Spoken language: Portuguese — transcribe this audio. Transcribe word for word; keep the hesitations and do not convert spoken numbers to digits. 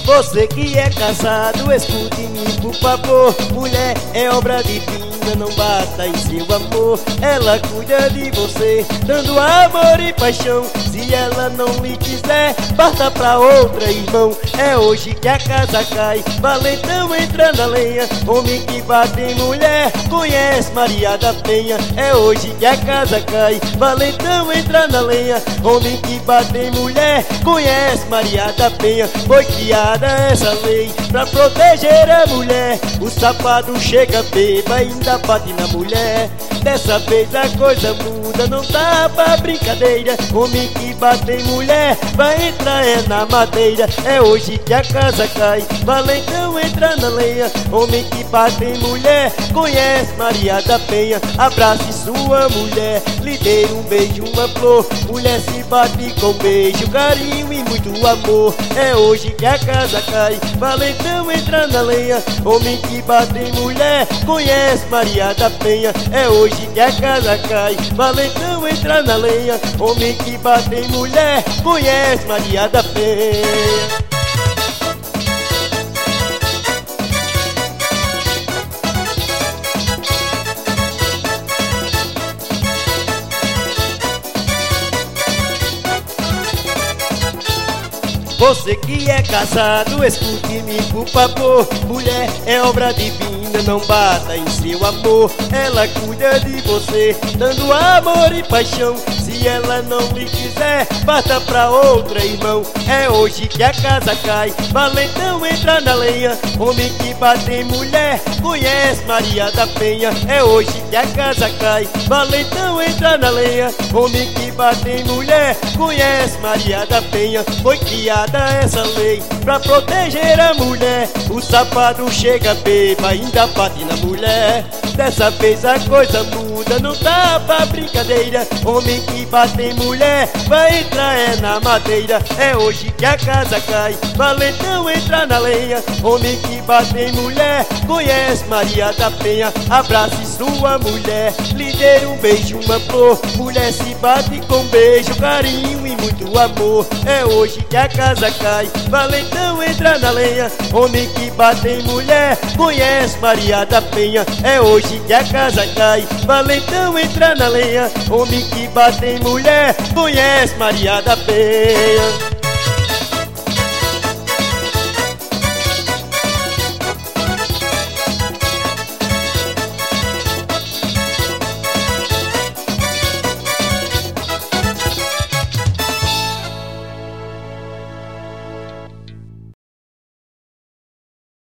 Você que é casado, escute-me por favor. Mulher é obra divina, não bata em seu amor. Ela cuida de você, dando amor e paixão. Se ela não lhe quiser, parta pra outra, irmão. É hoje que a casa cai, valentão entra na lenha. Homem que bate em mulher, conhece Maria da Penha. É hoje que a casa cai, valentão entra na lenha. Homem que bate em mulher, conhece Maria da Penha. Foi criada essa lei pra proteger a mulher. O safado chega beba e ainda bate na mulher. Dessa vez a coisa muda, não tá pra brincadeira. Homem que bate em mulher, vai entrar é na madeira. É hoje que a casa cai, valentão entra na lenha. Homem que bate em mulher, conhece Maria da Penha. Abrace sua mulher, lhe dê um beijo, uma flor. Mulher se bate com beijo, carinho e muito amor. É hoje que a casa cai, valentão entra na lenha. Homem que bate em mulher, conhece Maria da Penha. É hoje que a casa cai, valentão entra na lenha. Homem que bate em mulher, conhece Maria da Penha. Você que é casado, escute-me por favor. Mulher é obra divina, não bata em seu amor. Ela cuida de você, dando amor e paixão. Se ela não lhe quiser, parta pra outra, irmão. É hoje que a casa cai, valentão entra na lenha. Homem que bate em mulher, conhece Maria da Penha. É hoje que a casa cai, valentão entra na lenha. Homem que bate em mulher, conhece Maria da Penha. Foi criada essa lei pra proteger a mulher. O safado chega beba, ainda bate na mulher. Dessa vez a coisa muda, não tá pra brincadeira. Homem que bate em mulher, vai entrar é na madeira. É hoje que a casa cai, valentão entra na lenha. Homem que bate em mulher, conhece Maria da Penha. Abrace sua mulher, lhe dê um beijo, uma flor. Mulher se bate com beijo, carinho e muito amor. É hoje que a casa cai, valentão entra na lenha. Homem que bate em mulher, conhece Maria da Penha. É hoje que a casa cai, valentão entra na lenha. Homem que bate em mulher, conhece Maria da Penha.